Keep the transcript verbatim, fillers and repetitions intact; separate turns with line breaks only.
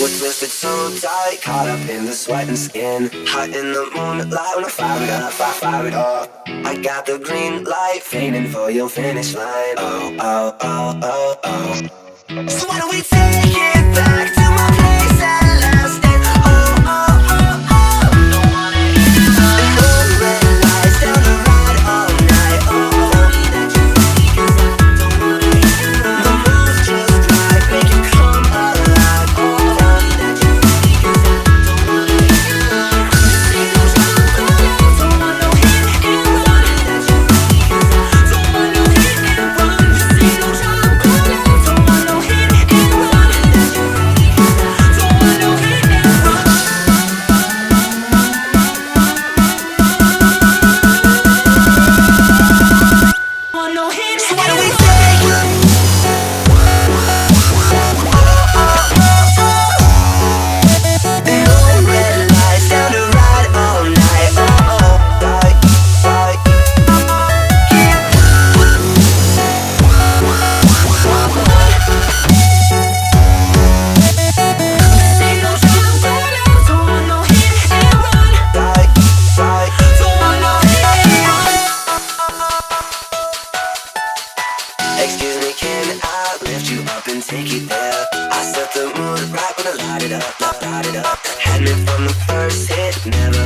We're twisted so tight, caught up in the sweat and skin. Hot in the moonlight when I fire it up, I fire it up. I got the green light, feigning for your finish line. Oh, oh, oh, oh, oh. So why don't we take it back to my place at last? And oh, oh, oh, oh. And no red lights down the ride all night. Oh, oh. The mood's just right, make you come alive. Oh, oh. Don't want no hit and run. Don't want no hit and run. This ain't no time calling. Don't want no hit and run. Don't want no hit and run. Want no hit and run. So why don't we take it? No red lights down the ride all night. Oh, oh, right, right. Yeah. This ain't no time calling. Don't want no hit and run. Right, right. Don't want no hit and run. Excuse me, can I lift you up and take you there? I set the mood right when I light it up, light it up. Had me from the first hit, never